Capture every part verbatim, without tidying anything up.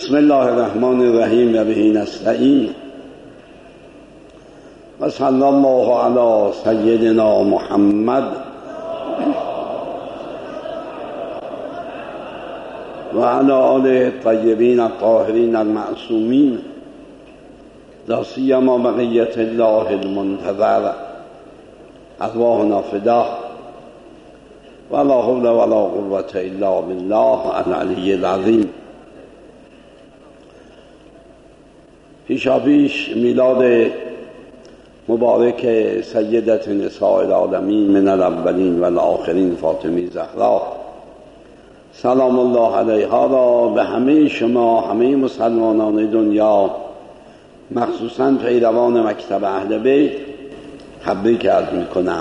بسم الله الرحمن الرحیم و به نستعین و صلی الله علی سیدنا محمد و علی آله الطیبین الطاهرین المعصومین لا سیما بقیة الله المنتظر ارواحنا فداه ولا حول ولا قوة الا بالله العلی العظیم. پیشاپیش میلاد مبارک سیدت نساء العالمین من الاولین و الاخرین فاطمه زهرا سلام الله علیها را به همه شما، همه مسلمانان دنیا، مخصوصاً پیروان مکتب اهل بیت تبریک عرض میکنم.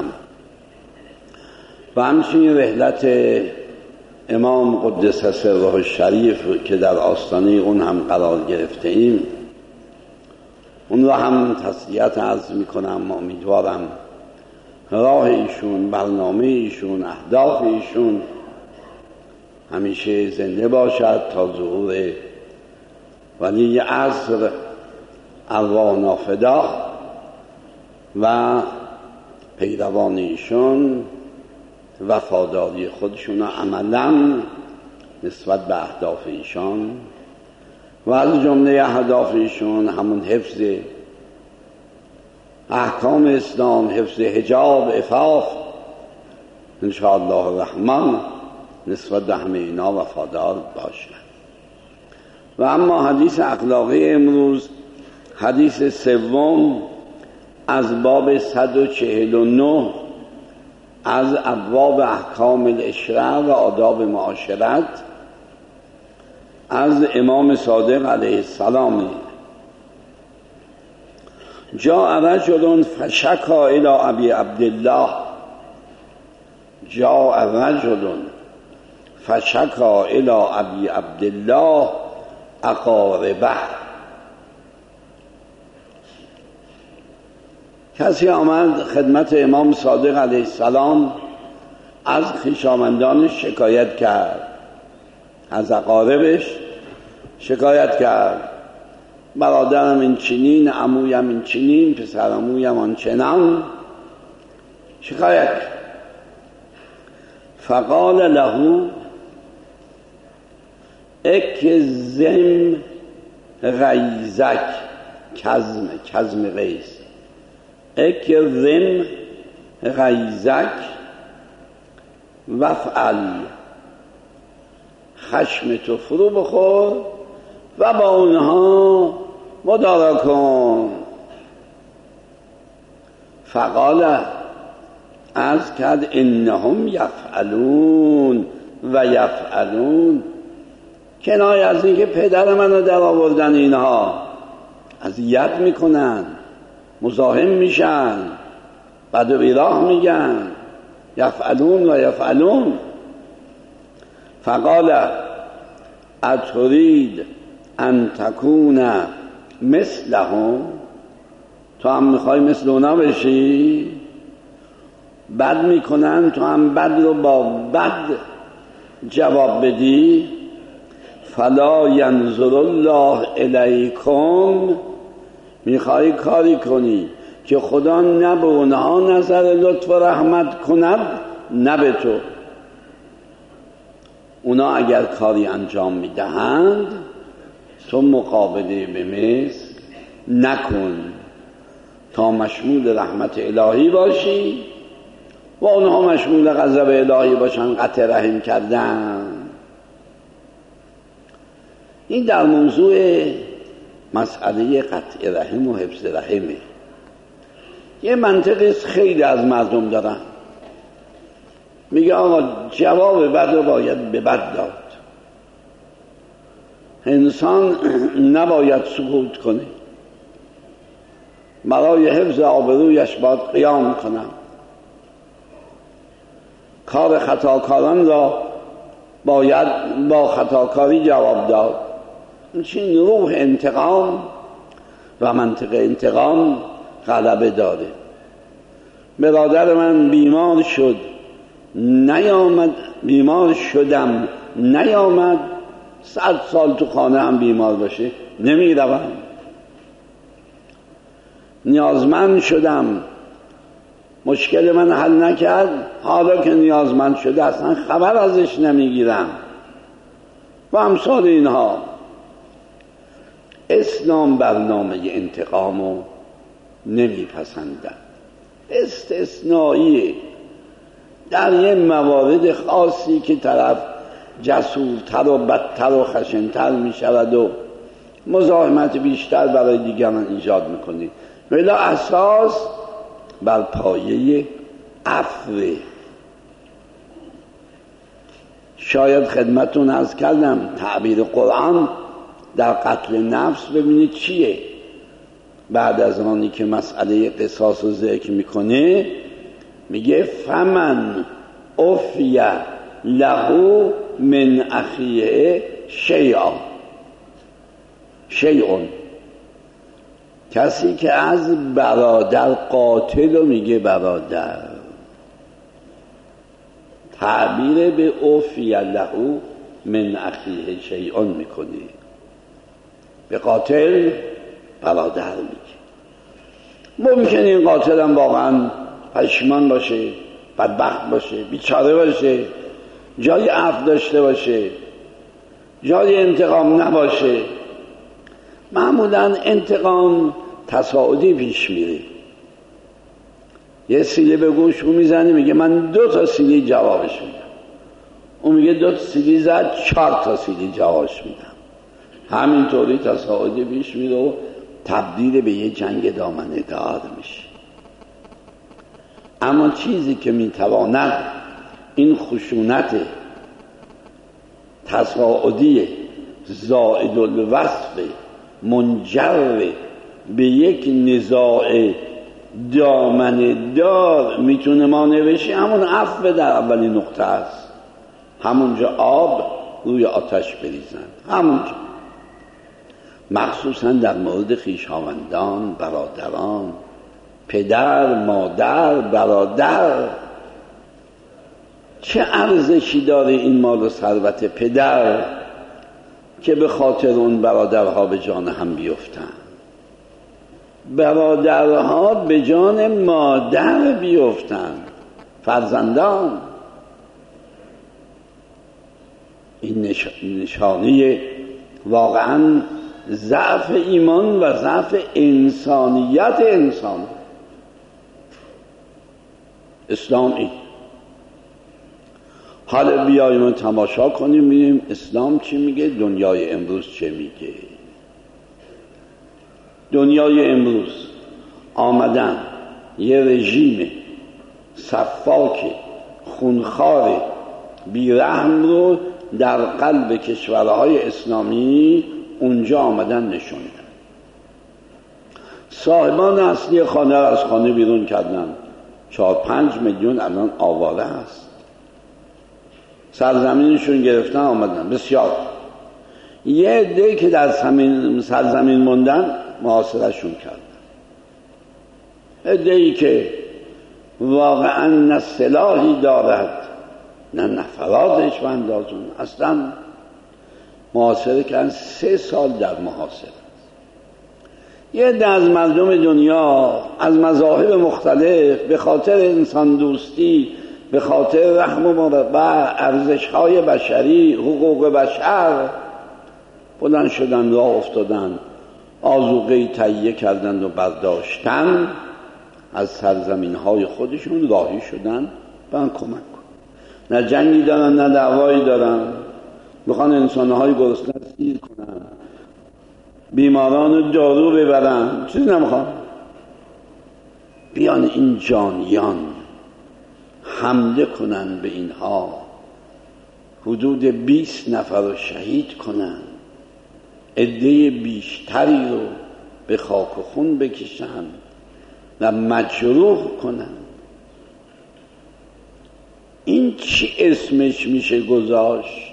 و همچنین رحلت امام قدس سره الشریف که در آستانه اون هم قرار گرفته ایم، اون را هم تسلیت عرض میکنم. امیدوارم راه ایشون، برنامه ایشون، اهداف ایشون همیشه زنده باشد تا ظهور ولی عصر ارواحنا فداه و پیروان ایشون وفاداری خودشون عملا نسبت به اهداف ایشان و از جمله اهداف ایشون همون حفظ احکام اسلام، حفظ حجاب، عفاف، انشاءالله الرحمن نسبت به همه اینا وفادار باشد. و اما حدیث اخلاقی امروز، حدیث سوم از باب صد و چهل و نه از ابواب احکام العشره و آداب معاشرت از امام صادق علیه السلام. جاء رجل فشکا الی ابی عبدالله جاء رجل فشکا الی ابی عبدالله اقاربه. کسی آمد خدمت امام صادق علیه السلام، از خویشاوندانش شکایت کرد، از اقاربش شکایت کرد. برادرم این چنین، عمویم این چنین، پسر عمویم آن چنان، شکایت کرد. فقال له اکظم غیظک، کظم کظم غیظ، اکظم غیظک وفعل، خشم تو فرو بخور و با اونها مدارا کن. فقال، از کرد انهم یفعلون و یفعلون، کنایه از این که پدر منو در آوردن اینها، اذیت میکنن، مزاحم میشن، بعد و بیراه میگن، یفعلون و یفعلون. فقال اترید ان تکون مثلهم، تو هم میخوای مثل اونا بشی؟ بد میکنن، تو هم بد رو با بد جواب بدی؟ فلا ینظر الله الیکم، میخوای کاری کنی که خدا نه به اونها نظر لطف و رحمت کند نه به تو. اونا اگر کاری انجام میدهند تو مقابله به مثل نکن تا مشمول رحمت الهی باشی و اونها مشمول غضب الهی باشن، قطع رحم کردن. این در موضوع مسئله قطع رحم و حفظ رحمه. یه منطقی خیلی از مردم دارن، میگه آقا جواب بد رو باید به بد داد، انسان نباید سکوت کنه، برای حفظ آبرویش باید قیام کنم، کار خطاکاران را باید با خطاکاری جواب داد. این روح انتقام و منطق انتقام غلبه داره. برادر من بیمار شد نیامد، بیمار شدم نیامد، صد سال تو خانه هم بیمار باشه نمیروم. نیازمند شدم، مشکل من حل نکرد، حالا که نیازمند شده اصلا خبر ازش نمیگیرم و امثال اینها. اسلام برنامه انتقامو نمیپسندد، استثنائیه. در یه موارد خاصی که طرف جسورتر و بدتر و خشنتر می شود و مزاحمت بیشتر برای دیگران ایجاد میکنه، ولی اساس بر پایه عفو. شاید خدمتون عرض کردم تعبیر قرآن در قتل نفس ببینید چیه. بعد از آنی که مسئله قصاص رو ذکر میکنه میگه فمن عفی له من اخیه شیئا شیئون، کسی که از برادر قاتل رو میگه برادر، تعبیر به عفی له من اخیه شیئون میکنه، به قاتل برادر میگه. ممکنه این قاتل هم واقعا پشیمان باشه، بدبخت باشه، بیچاره باشه، جای عفو داشته باشه، جای انتقام نباشه. معمولا انتقام تصاعدی پیش میره. یه سیلی به گوش اون میزنه میگه من دو تا سیلی جوابش میدم، اون میگه دو تا سیلی زد چهار تا سیلی جوابش میدم. همینطوری تصاعدی پیش میره و تبدیل به یه جنگ دامنه دار میشه. اما چیزی که میتواند این خشونت تصاعدی زائد الوصف منجر به یک نزاع دامنه دار میتونه مانع بشه، همون عفو در اولین نقطه است. همونجا آب روی آتش بریزند، همونجا. مخصوصا در مورد خویشاوندان، برادران، پدر، مادر، برادر. چه ارزشی داره این مال و ثروت پدر که به خاطر اون برادرها به جان هم بیفتن، برادرها به جان مادر بیفتن، فرزندان. این نشانه واقعا ضعف ایمان و ضعف انسانیت انسان. اسلام این. حالا بیاییم تماشا کنیم ببینیم اسلام چی میگه، دنیای امروز چه میگه. دنیای امروز آمدن یه رژیم صفاک خونخوار بیرحم رو در قلب کشورهای اسلامی اونجا آمدن نشوندن. صاحبان اصلی خانه را از خانه بیرون کردن. چهار پنج میلیون الان آواره هست. سرزمینشون گرفتن آمدن. بسیار. یه عده که در سرزمین موندن محاصرهشون کردن. عده‌ای که واقعا نه سلاحی دارد نه نفراتش بندازون، اصلا محاصره کردن. سه سال در محاصره. یه عده از مردم دنیا از مذاهب مختلف به خاطر انسان دوستی، به خاطر رحم و مربع، ارزش‌های بشری، حقوق بشر بلند شدن، راه افتادن، آذوقه‌ای تهیه کردند و برداشتن، از سرزمین‌های خودشون راهی شدن برن کمک کن. نه جنگی دارن نه دعوایی دارن، میخوان انسان‌های گرسنه سیر کنن، بیماران دارو ببرن، چیزی نمیخوان. بیان این جانیان حمله کنن به اینها، حدود بیست نفر رو شهید کنن، عده بیشتری رو به خاک و خون بکشن و مجروح کنن. این چی اسمش میشه گذاشت؟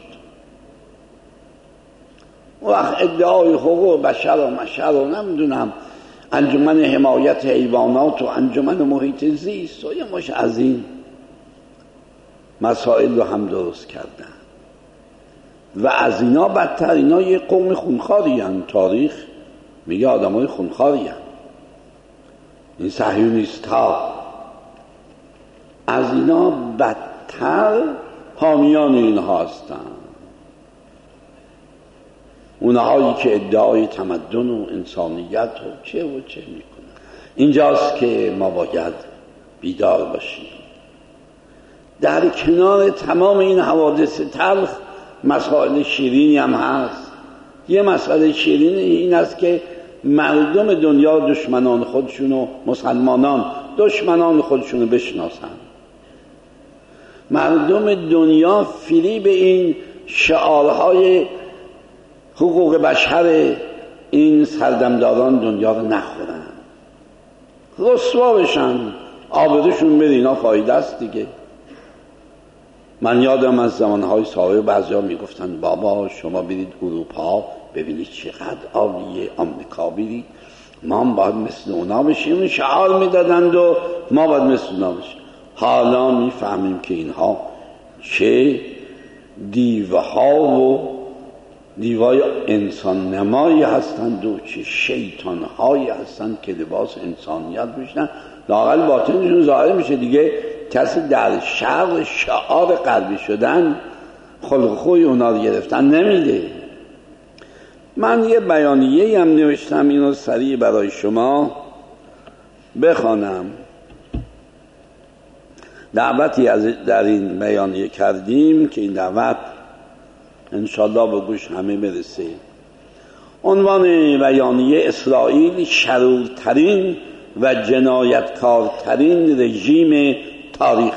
وقت ادعای حقوق بشر و مشر و نمیدونم انجمن حمایت حیوانات و انجمن محیط زیست و یه مش از این مسائل رو هم درست کردن. و از اینا بدتر اینا یه قوم خونخواری هستند. تاریخ میگه آدم های خونخواری هستند. این صهیونیست ها از اینا بدتر حامیان اینها هستند. اونهایی که ادعای تمدن و انسانیت و چه و چه میکنن. اینجاست که ما باید بیدار باشیم. در کنار تمام این حوادث تلخ مسائل شیرینی هم هست. یه مسئله شیرین این است که مردم دنیا دشمنان خودشون و مسلمانان دشمنان خودشون رو بشناسن. مردم دنیا فریب این شعارهای حقوق بشر این سردمداران دنیا رو نخورن، رسوا بشن، آبروشون بره. اینا فایده است دیگه. من یادم از زمانهای سابق بعضیا میگفتن بابا شما برید اروپا ببینید چقدر عالیه، آمریکا برید ما هم باید مثل اونا بشیم. شعار میدادند و ما باید مثل اونا بشیم. حالا میفهمیم که اینها چه دیوها و دیوای انسان نمایی هستند و چه شیطانهایی هستند که لباس انسانیت میشنن. لااقل باطنشون ظاهر میشه دیگه. کسی در شرق شعار غربی شدن خلق خوی اونا رو گرفتن نمیده. من یه بیانیه هم نوشتم، اینو سریع برای شما بخوانم. دعوتی از در این بیانیه کردیم که این دعوت انشالله به گوش همه برسه. عنوان بیانیه: اسرائیل شرورترین و جنایتکارترین رژیم تاریخ.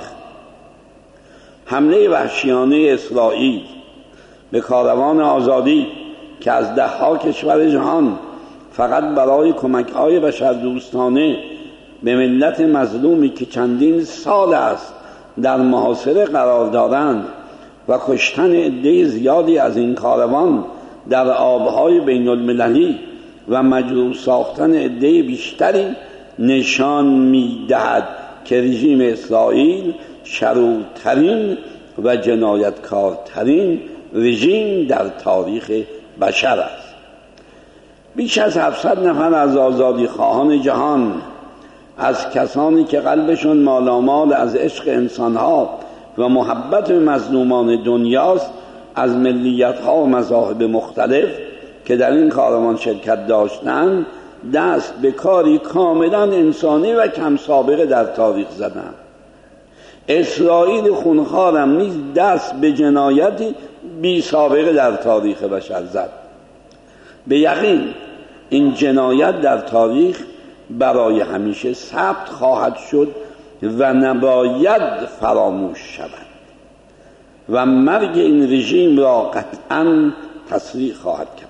حمله وحشیانه اسرائیل به کاروان آزادی که از دهها کشور جهان فقط برای کمک‌های بشردوستانه به ملت مظلومی که چندین سال است در محاصره قرار دارند و کشتن عده زیادی از این کاروان در آبهای بین المللی و مجروح ساختن عده بیشتری نشان می‌دهد که رژیم اسرائیل شرورترین و جنایتکارترین رژیم در تاریخ بشر است. بیش از هفتصد نفر از آزادی خواهان جهان، از کسانی که قلبشون مالامال از عشق انسانها و محبت مظلومان دنیاست، از ملیت‌ها و مذاهب مختلف که در این کاروان شرکت داشتند، دست به کاری کاملا انسانی و کم سابقه در تاریخ زدند. اسرائیل خونخوارم نیز دست به جنایتی بی سابقه در تاریخ بشر زد. به یقین این جنایت در تاریخ برای همیشه ثبت خواهد شد و نباید فراموش شود و مرگ این رژیم را قطعاً تصریح خواهد کرد.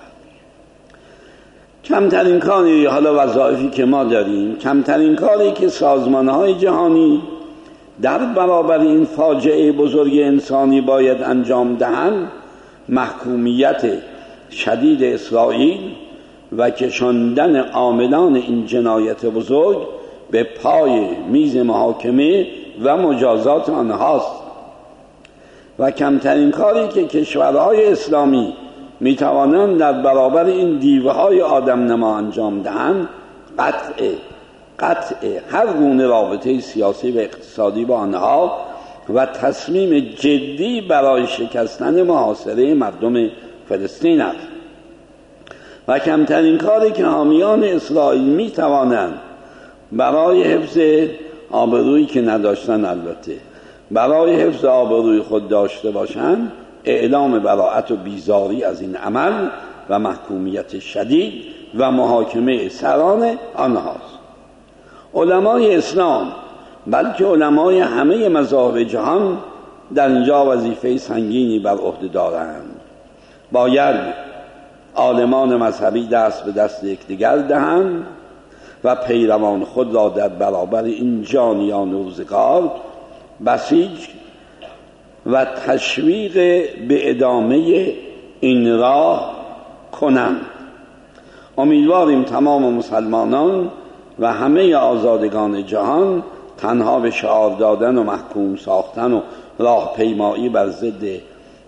کمترین کاری، حالا وظایفی که ما داریم، کمترین کاری که سازمان‌های جهانی در برابر این فاجعه بزرگ انسانی باید انجام دهند، محکومیت شدید اسرائیل و کشاندن عاملان این جنایت بزرگ به پای میز محاکمه و مجازات آنهاست. و کمترین کاری که کشورهای اسلامی میتوانند در برابر این دیوهای آدم نما انجام دهند، قطع قطع هر گونه رابطه سیاسی و اقتصادی با آنها و تصمیم جدی برای شکستن محاصره مردم فلسطین است. و کمترین کاری که حامیان اسرائیل میتوانند برای حفظ آبرویی که نداشتن، البته برای حفظ آبروی خود داشته باشند، اعلام براءت و بیزاری از این عمل و محکومیت شدید و محاکمه سران آنهاست. علمای اسلام، بلکه علمای همه مذاهب جهان در اینجا وظیفه سنگینی بر عهده دارند. باید عالمان مذهبی دست به دست یکدیگر دهند و پیروان خود را در برابر این جانیان روزگار بسیج و تشویق به ادامه این راه کنند. امیدواریم تمام مسلمانان و همه آزادگان جهان تنها به شعار دادن و محکوم ساختن و راهپیمایی بر ضد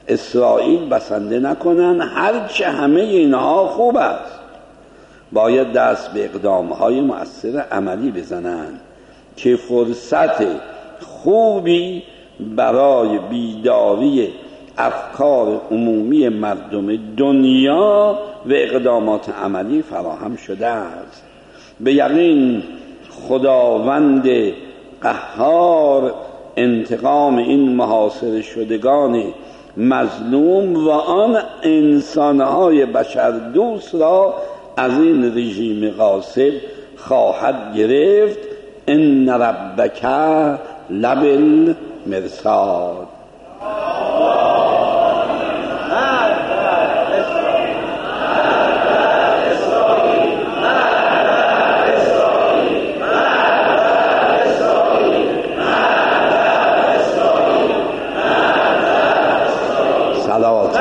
اسرائیل بسنده نکنن. هرچه همه اینها خوب است، باید دست به اقدامهای مؤثر عملی بزنند که فرصت خوبی برای بیداری افکار عمومی مردم دنیا و اقدامات عملی فراهم شده است. به یقین خداوند قهار انتقام این محاصره شدگان مظلوم و آن انسانهای بشر دوست را از این رژیم غاصب خواهد گرفت. ان ربک لبالمرصاد. صلوات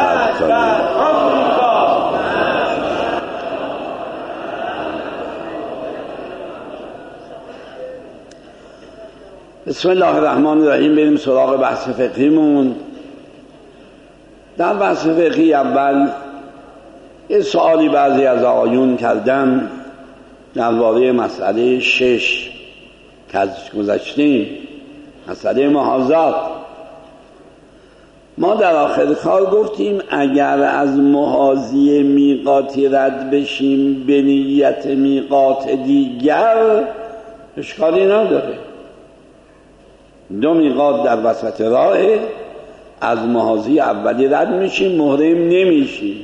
بسم الله الرحمن الرحیم. بریم سراغ بحث فقهیمون. در بحث فقهی اول یه سوالی بعضی از آقایون کردن درباره مسئله شش که از گذشتیم، مسئله محاذات. ما در آخر کار گفتیم اگر از محاذی میقاتی رد بشیم به نیت میقات دیگر اشکالی نداره. دو میقات در وسط راه، از محاذی اولی رد میشیم، محرم نمیشیم،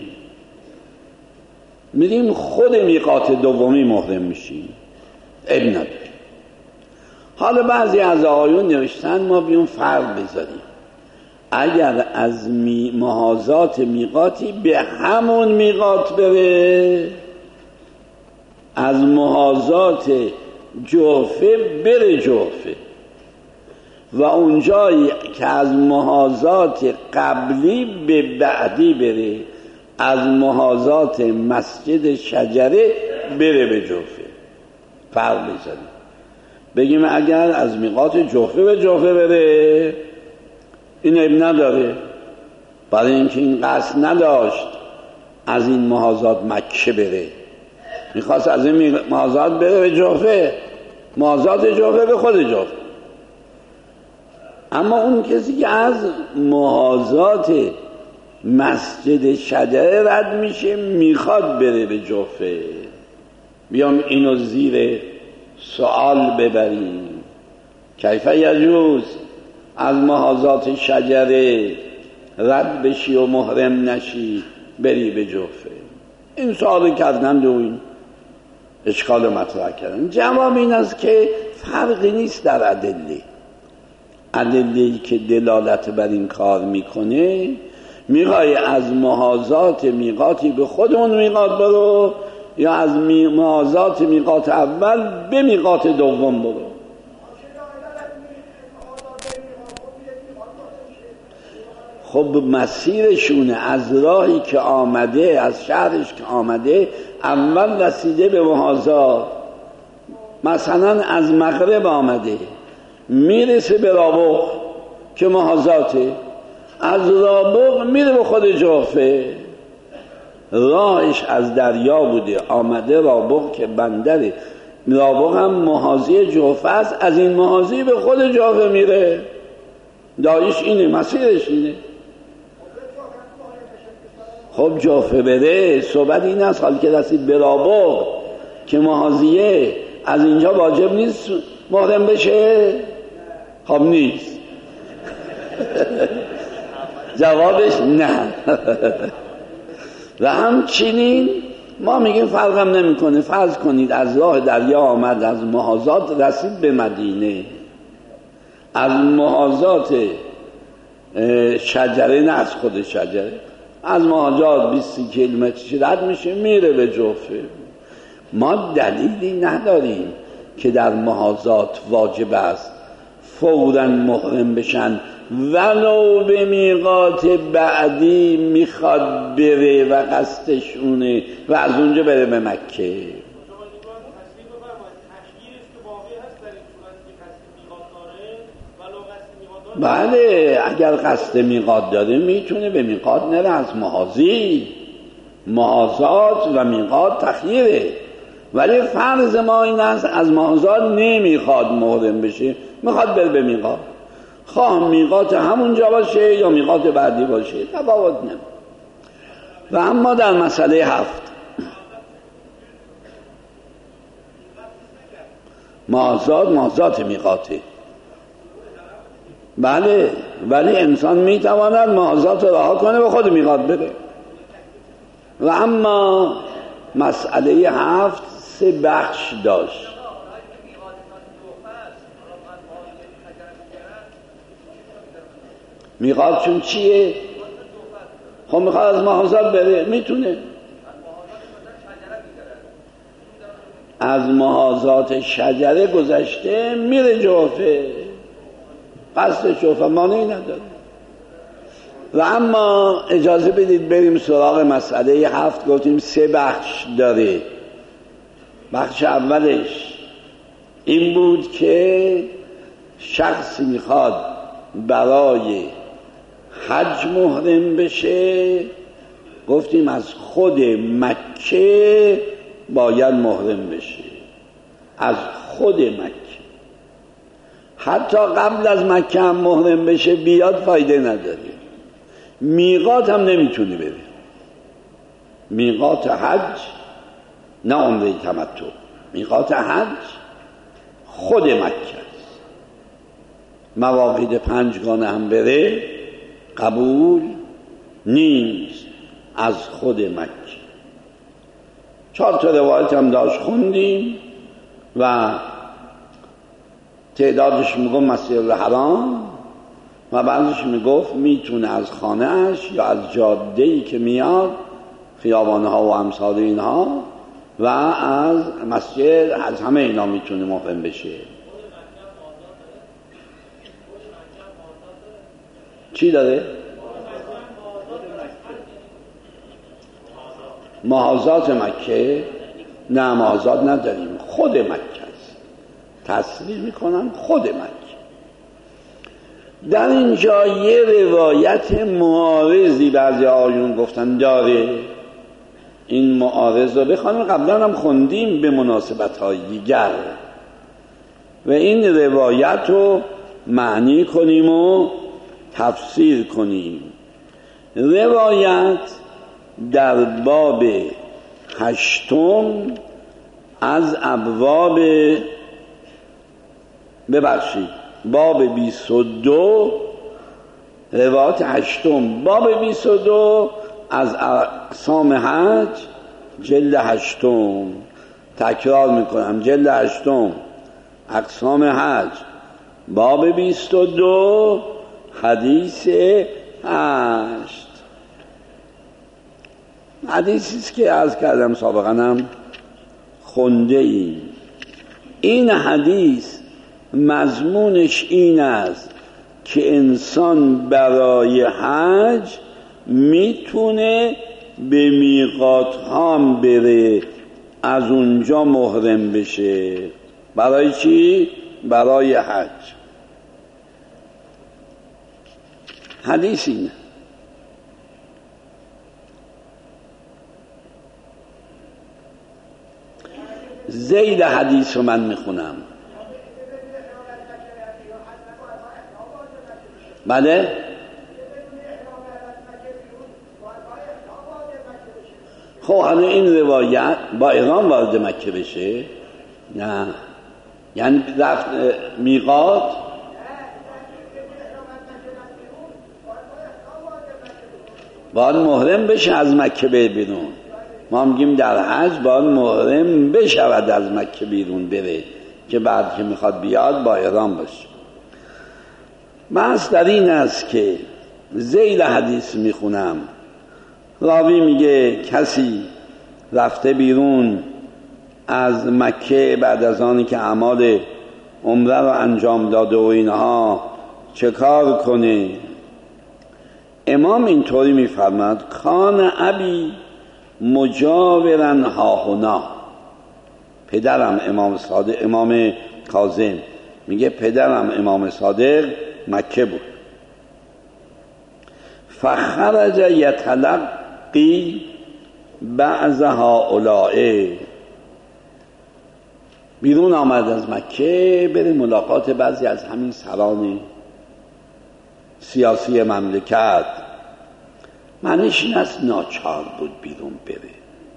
میریم خود میقات دومی محرم میشیم، عیب نداره. حالا بعضی از آقایون نوشتن ما بیون فرق بذاریم، اگر از می محاذات میقاتی به همون میقات بره، از محاذات جحفه بره جحفه، و اونجایی که از محاذات قبلی به بعدی بره، از محاذات مسجد شجره بره به جحفه. فرق بزنیم، بگیم اگر از میقات جحفه به جحفه بره این عیب نداره، برای اینکه این قصد نداشت از این محاذات مکه بره، میخواست از این محاذات بره به جحفه، محاذات جحفه به خود جحفه. اما اون کسی که از محاذات مسجد شجره رد میشه میخواد بره به جحفه، بیام اینو زیر سوال ببریم، کیف یجوز از محاذات شجره رد بشی و محرم نشی بری به جحفه؟ این سوال کردن و این اشکال مطرح کردن. جواب این است که فرقی نیست در ادله. ادله‌ای که دلالت بر این کار میکنه، میخوای از محاذات میقاتی به خود اون میقات برو یا از محاذات میقات اول به میقات دوم برو. خب مسیرشونه، از راهی که آمده، از شهرش که آمده اول رسیده به محاذات. مثلا از مغرب آمده میرسه به رابغ که محاذاته، از رابغ میره به خود جحفه، راهش از دریا بوده آمده رابغ که بندره، رابغ هم محاذی جحفه است، از این محاذی به خود جحفه میره، دایش اینه، مسیرش اینه. خب جحفه بره، صحبت این است حالی که رسید به رابغ که محاذیه، از اینجا واجب نیست محرم بشه؟ خب نیست. جوابش نه. و همچنین ما میگیم فرقم نمیکنه، فرض کنید از راه دریا آمد، از محاذات رسید به مدینه، از محاذات شجره، نه از خود شجره، از محاذات بیست کیلومتری رد میشه میره به جحفه. ما دلیلی نداریم که در محاذات واجب است فوراً محرم بشن، ولو به میقات بعدی میخواد بره و قصدشونه و از اونجا بره به مکه. بله اگر قصد میقات داره میتونه به میقات نره، از محاذی محاذات و میقات تخییره، ولی فرض ما این است از محاذات نمیخواد محرم بشه، میخواد بره به میقات، خواه میقات همونجا باشه یا میقات بعدی باشه تفاوت نمیکنه. و اما در مسئله هفت محاذات محاذات میقاته، بله ولی انسان میتواند محاذات رها کنه و خود میقات بره. و اما مسئله هفت سه بخش داشت. میقات چون چیه؟ خب میخواد از محاذات بره میتونه، از محاذات شجره گذشته میره جوفه، قصد جوفه مانعی نداره. و اما اجازه بدید بریم سراغ مسئله هفت. گفتیم سه بخش داره. بخش اولش این بود که شخص میخواد برای حج محرم بشه، گفتیم از خود مکه باید محرم بشه، از خود مکه. حتی قبل از مکه هم محرم بشه بیاد فایده نداره، میقات هم نمیتونه بره. میقات حج نه عمره تمتع، میقات حج خود مکه است. مواقیت پنجگانه هم بره قبول نیست، از خود مکه. چهار تا روایت هم داشت خوندیم و تعدادش میگفت مسجد الحرام و بعضش میگفت میتونه از خانه اش یا از جاده‌ای که میاد خیابانها و امثال اینها و از مسجد، از همه اینا میتونه محرم بشه. چی داره؟ محاذات مکه؟ نه محاذات نداریم، خود مکه است. تصریح میکنم خود مکه. در اینجا یه روایت معارضی بعضی آیون گفتن داره. این معارض رو بخوانیم، قبلا هم خوندیم به مناسبت های دیگر و این روایت رو معنی کنیم و تفسیر کنیم. روایت در باب هشتم از ابواب ببخشید باب بیست و دو، روایت هشتم باب بیست و دو از اقسام حج جلد هشتم. تکرار میکنم، جلد هشتم اقسام حج باب بیست و دو حدیث هشت. حدیثی است که عرض کردم سابقا هم خونده ایم. این حدیث مضمونش این است که انسان برای حج میتونه به میقات هم بره، از اونجا محرم بشه. برای چی؟ برای حج. حدیث اینه. زید حدیث رو من میخونم. بله خب حالا این روایت با احرام وارد مکه بشه؟ نه، یعنی رفت میقات باید محرم بشه از مکه به بیرون. ما میگیم در حج باید محرم بشود از مکه بیرون بره که بعد که میخواد بیاد با احرام باشه. بحث در این است که ذیل حدیث میخونم، راوی میگه کسی رفته بیرون از مکه بعد از آنی که اعمال عمره رو انجام داده و اینها چه کار کنه؟ امام اینطوری میفرماد کان ابی مجاورن هاهنا. پدرم امام صادق، امام کاظم میگه پدرم امام صادق مکه بود. فخرج یتلقی بعض هؤلاء، بیرون آمد از مکه بره ملاقات بعضی از همین سران سیاسی مملکت. معنیش این است ناچار بود بیرون بره.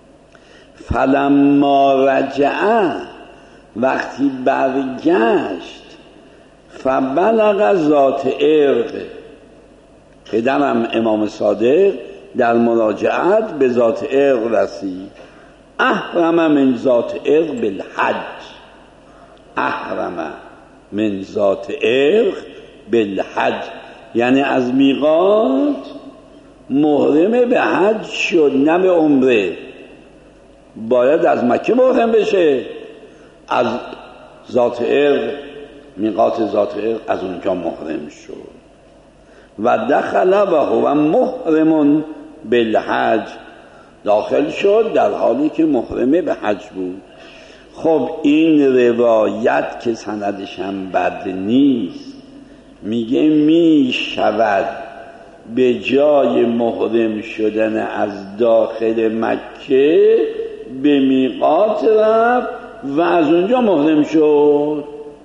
فلما رجع، وقتی برگشت، فبلغ ذات عرق، پدرم امام صادق در مراجعت به ذات عرق رسید. احرم من ذات عرق بالحج، احرم من ذات عرق بالحج، یعنی از میقات محرم به حج شد، نه به عمره. باید از مکه محرم بشه، از ذات عرق، میقات ذات عرق، از اونجا محرم شد. و دخل و هو محرم بالحج، داخل شد در حالی که محرمه به حج بود. خب این روایت که سندش هم بد نیست، میگه می شود به جای محرم شدن از داخل مکه به میقات رفت و از اونجا محرم شد.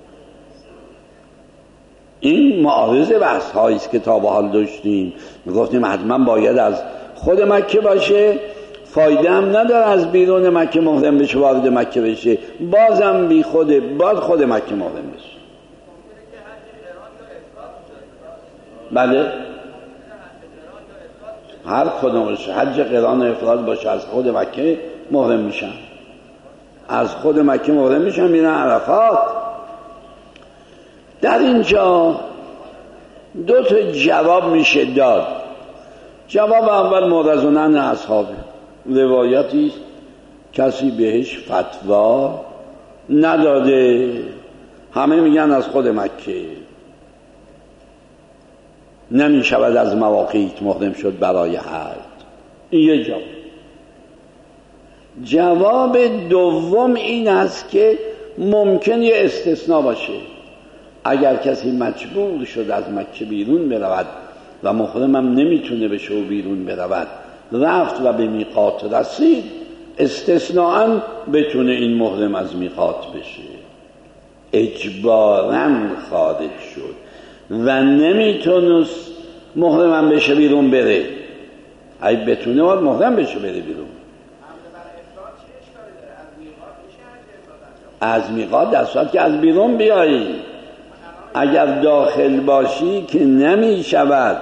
این معارض بحث هایی است که تا به حال داشتیم. میگفتیم حتما باید از خود مکه باشه، فایده هم نداره از بیرون مکه محرم بشه، وارد مکه بشه، بازم بی خود باز خود مکه محرم بشه. بله، هر کدوم باشه، حج قران و افراد باشه، از خود مکه محرم میشن، از خود مکه محرم میشن، میرن عرفات. در اینجا دو تا جواب میشه داد. جواب اول معتزلان اصحابه، روایتی کسی بهش فتوا نداده، همه میگن از خود مکه نمی شود از مواقیت محرم شد برای حج. این یه جواب. جواب دوم این است که ممکن یه استثناء باشه، اگر کسی مجبور شد از مکه بیرون برود و محرم هم نمیتونه بشه و بیرون برود، رفت و به میقات رسید، استثناءً بتونه این محرم از میقات بشه. اجباراً خارج شد و نمیتونست محرم هم بشه بیرون بره. اگه بتونه باید محرم بشه بره بیرون. از میقات در صورت که از بیرون بیایی، اگر داخل باشی که نمی شود،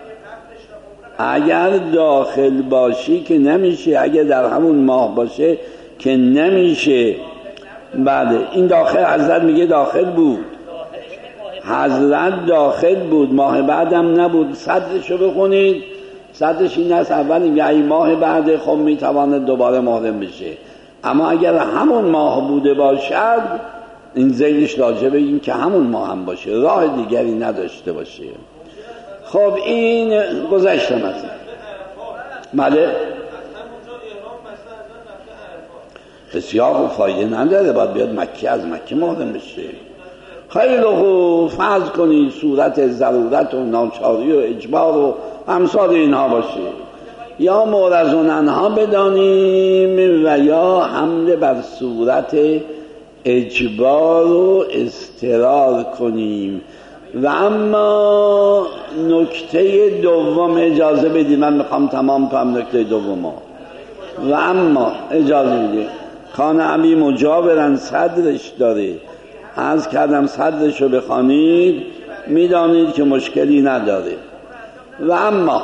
اگر داخل باشی که نمیشه، اگر در همون ماه باشه که نمیشه. بله، این داخل حضرت میگه داخل بود، حضرت داخل بود، ماه بعدم نبود. صدرشو بخونید، صدرش این است، اول میگه ای ماه بعد خب میتواند دوباره محرم بشه، اما اگر همون ماه بوده باشد، این ذیلش راجع به این که همون ماه هم باشه، راه دیگری نداشته باشه. خب این گذشته مثلا. بله، بسیار خوب، فایده نداره، باید بیاد مکه، از مکه محرم بشه. خیلی خوب، فرض کنید صورت ضرورت و ناچاری و اجبار و امثال اینها باشه، یا مورزوننها بدانیم و یا حمله بر صورت اجبار و اضطرار کنیم. و اما نکته دوم اجازه بدید، من میخوام تمام کنم نکته دوم. و اما اجازه بدید، خانه ابی مجاورن صدرش داره، عرض کردم صدرش رو بخوانید میدانید که مشکلی نداره. و اما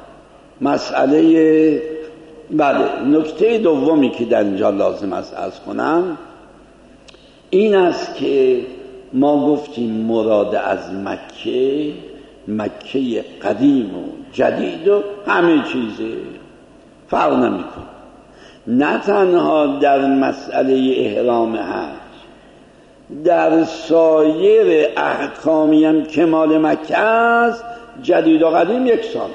مسئله، بله، نکته دومی که در اینجا لازم است عرض کنم این است که ما گفتیم مراد از مکه، مکه قدیم و جدید و همه چیزه، فرق نمی‌کنه. نه تنها در مسئله احرام حج، در سایر احکامی هم که مال مکه است، جدید و قدیم یک سال.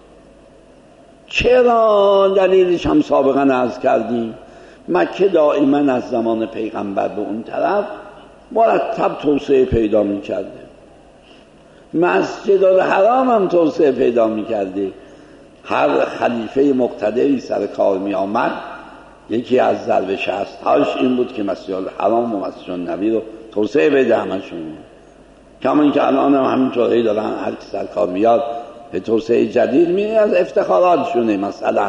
چرا؟ دلیلش هم سابقا عرض کردیم، مکه دائما از زمان پیغمبر به اون طرف مرتب توسعه پیدا می کرده مسجد الحرام هم توسعه پیدا میکرده. هر خلیفه مقتدری سر کار می آمد، یکی از ضرب شستهاش این بود که مسجد الحرام و مسجد النبی رو توسعه بده همشون. کما اینکه الان هم همینطوری دارن، هر کی سر کار میاد به توسعه جدید می از افتخاراتشونه. مثلا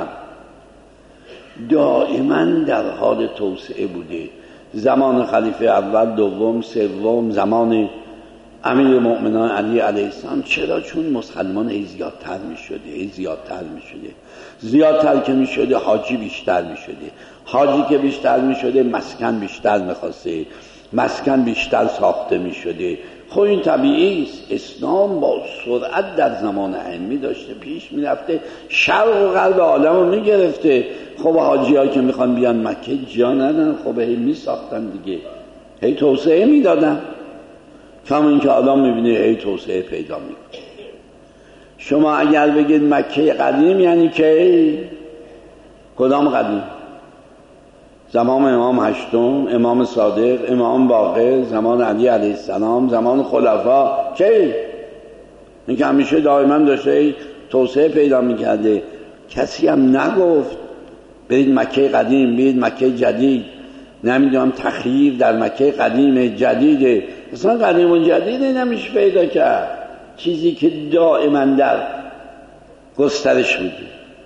دائما در حال توسعه بوده. زمان خلیفه اول، دوم، سوم، زمان امیر مؤمنان علی علیه السلام. چرا؟ چون مسلمان هی زیادتر می شده، هی زیادتر می شده، زیادتر که می شده حاجی بیشتر می شده، حاجی که بیشتر می شده مسکن بیشتر می خواسته، مسکن بیشتر ساخته می شده. خب این طبیعی است. اسلام با سرعت در زمان ائمه داشته پیش می رفته، شرق و غرب عالم رو می گرفته. خب حاجی ها که می خوان بیان مکه جا ندن، خب هی می ساختن دیگه، هی توسعه می دادن. کما این که آدم میبینه ای توسعه پیدا میکنه. شما اگر بگید مکه قدیم یعنی که کدام قدیم؟ زمان امام هشتم، امام صادق، امام باقر، زمان علی علیه السلام، زمان خلفا. که این که همیشه دائما داشته توسعه پیدا میکرده. کسی هم نگفت برید مکه قدیم، برید مکه جدید. نمیدونم تخییر در مکه قدیم جدیده، مثلا قدیم و جدیده نمیشه پیدا کرد. چیزی که دائما در گسترش بوده.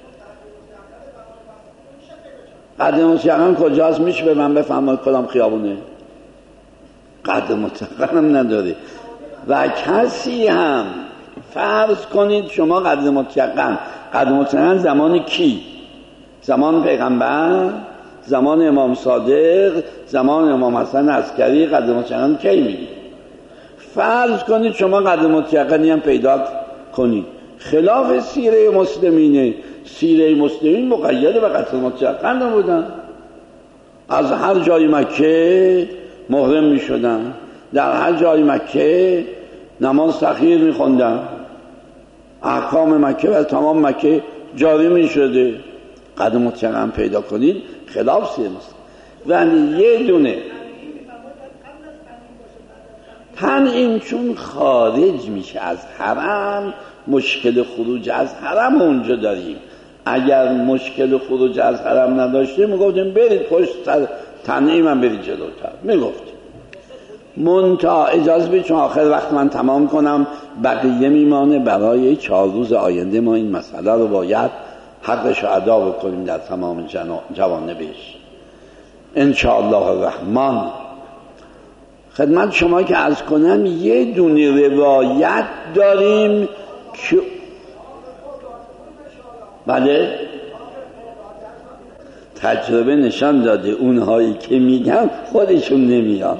قدیم مطلقاً کجاست؟ میشه به من بفهمید کدام خیابونه؟ قدیم مطلقاً هم نداره. و کسی هم فرض کنید شما قدیم مطلقاً، قدیم مطلقاً زمان کی؟ زمان پیغمبر، زمان امام صادق، زمان امام حسن عسکری. قدیم مطلقاً کی میگید؟ فرض کنید شما قدیم مطلقاً هم پیدا کنید. خلاف سیره مسلمینه. سیره مسلمین مقید به قدیم مطلقاً نبودن. از هر جای مکه محرم می شدن، در هر جای مکه نماز تخییر می خوندن، احکام مکه و تمام مکه جاری می شده. قدیم مطلقاً پیدا کنید خلاف سیره مسلمین. ولی یه دونه تنعیم چون خارج میشه از حرم، مشکل خروج از حرم اونجا داریم. اگر مشکل خروج از حرم نداشتیم میگفتیم برید پشت سر تنعیم هم برید جلوتر، میگفتیم. منتها اجازه بدید چون آخر وقت من تمام کنم، بقیه میمانه برای چهار روز آینده. ما این مسئله رو باید حقش رو ادا بکنیم در تمام جوانبش انشاءالله الرحمن. خدمت شما که عرض کنم یه دونه روایت داریم که بله تجربه نشان داده اونهایی که میگن خودشون نمیان.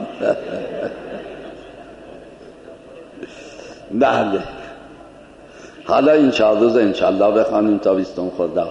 بله حالا این چهار روز انشاءالله بخوانیم تا بیستم خدا.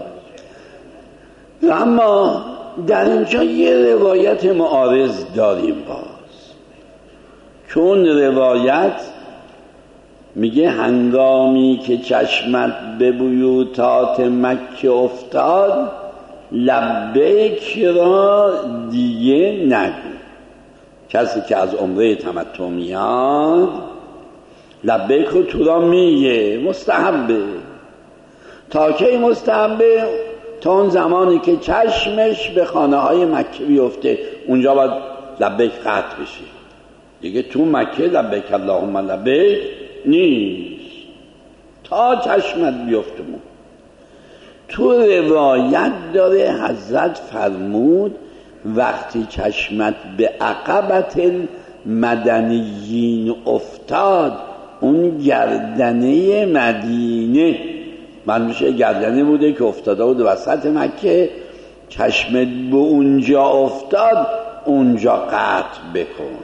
اما در اینجا یه روایت معارض داریم. باز چون روایت میگه هنگامی که چشمت به بیوتات مکه افتاد لبیک را دیگه نگو. کسی که از عمره تمتع میاد لبیک رو تو را میگه، مستحبه. تا کی مستحبه؟ تا اون زمانی که چشمش به خانه های مکه بیفته، اونجا باید لبیک قطع بشه دیگه. تو مکه لبیک اللهم لبیک نیست تا چشمت بیفته. تو روایت داره حضرت فرمود وقتی چشمت به عقبت المدنیین افتاد، اون گردنه مدینه، من میشه گردنه بوده که افتاده بود وسط مکه، چشمت به اونجا افتاد اونجا قطع بکن.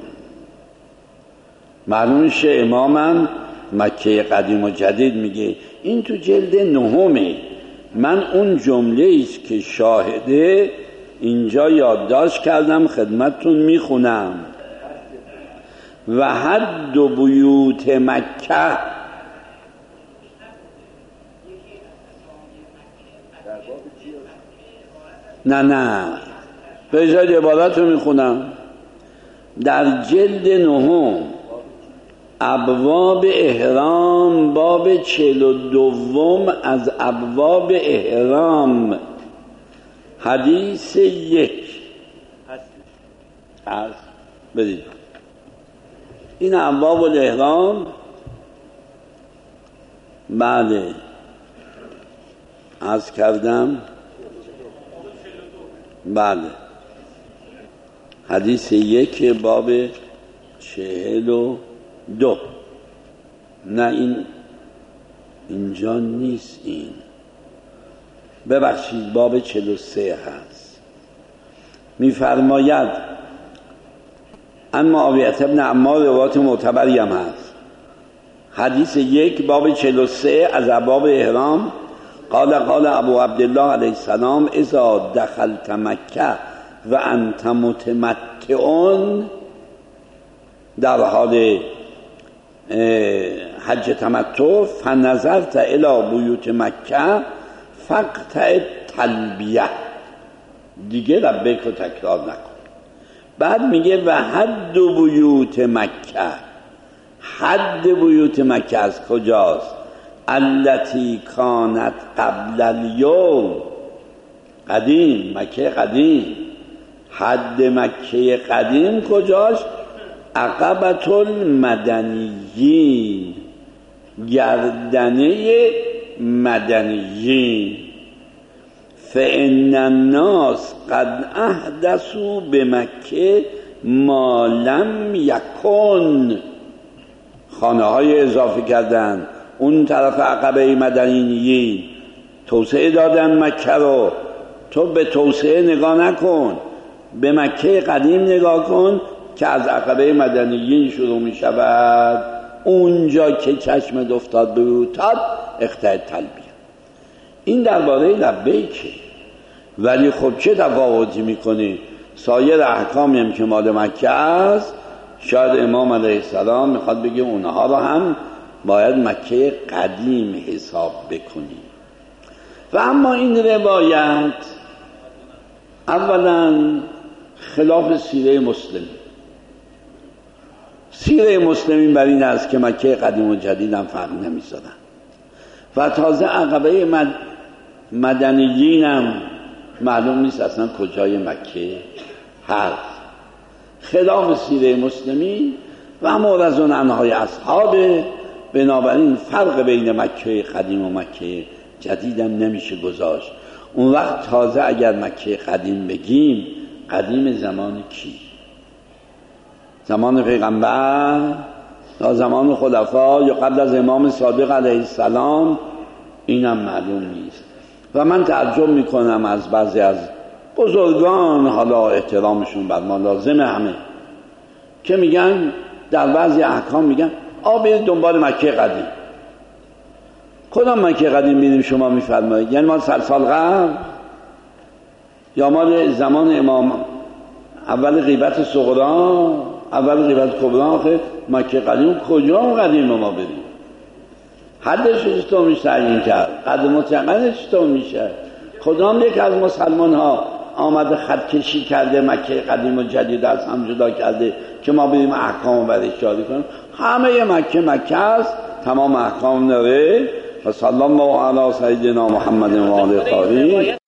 معلوم شه امامم مکه قدیم و جدید میگه. این تو جلد نهمه. من اون جمله ایست که شاهده اینجا یادداشت کردم خدمتتون میخونم. و حد بیوت مکه، نه نه به جای عبارت رو میخونم در جلد نهم ابواب احرام، باب چهل و دوم از ابواب احرام، حدیث یک هست. بدید این ابواب الاحرام. بله عرض کردم. بله حدیث یک باب چهل و دو. نه این اینجا نیست، این ببخشید باب چهل و سه هست. میفرماید ان معاویه ابن عمار، روایت معتبری هم هست. حدیث یک باب چهل و سه از ابواب احرام. قال قال ابو عبدالله علیه السلام اذا دخلت مکه و انت متمتعون، در حال حج تمتع، فنظرت الی بیوت مکه فقطع تلبیه، دیگه لبیک رو تکرار نکن. بعد میگه و حد بیوت مکه، حد بیوت مکه از کجاست؟ التی کانت قبل الیوم، قدیم، مکه قدیم. حد مکه قدیم کجاست؟ عقبة المدنیین، گردنه مدنیین. فإن الناس قد احدثوا بمکه ما لم یکن، خانه های اضافه کردن اون طرف عقبه مدنیین، توسعه دادن مکه رو. تو به توسعه نگاه نکن، به مکه قدیم نگاه کن که از عقبه مدنیین شروع می شود. اونجا که چشم افتاد به بیوتات اقطع تلبیه. این درباره لبیکه. ولی خب چه تفاوتی میکنه؟ سایر احکامی هم که مال مکه است، شاید امام علیه السلام میخواد بگه اونها رو هم باید مکه قدیم حساب بکنیم. و اما این روایت اولا خلاف سیره مسلم. سیره مسلمین بر این است که مکه قدیم و جدید هم فرق نمی‌ذارن و تازه عقبه مد... مدنیین هم معلوم نیست اصلا کجای مکه هست. خلاف سیره مسلمین و مورز عنهای اصحابه. بنابراین فرق بین مکه قدیم و مکه جدید هم نمیشه گذاشت. اون وقت تازه اگر مکه قدیم بگیم، قدیم زمان کی؟ زمان پیغمبر یا زمان خلفا یا قبل از امام صادق علیه السلام؟ اینم معلوم نیست. و من تعجب میکنم از بعضی از بزرگان، حالا احترامشون بر ما لازمه همه، که میگن در بعضی احکام میگن آ برید دنبال مکه قدیم. کدام مکه قدیم میریم شما میفرمایید؟ یعنی مال صد سال قبل یا مال زمان امام اول غیبت صغرا، اول غیبت کبرا؟ آخه مکه قدیم کجا قدیم ما بریم؟ حدش چطور میشه تعیین کرد؟ قد مطلقش چطور میشه؟ کدام یک از مسلمان ها آمده خط کشی کرده مکه قدیم و جدید از هم جدا کرده که ما بریم احکام برش جاری کنیم؟ همه مکه مکه است، تمام احکام نره. و صلی الله علی سیدنا محمد و آله الطاهرین.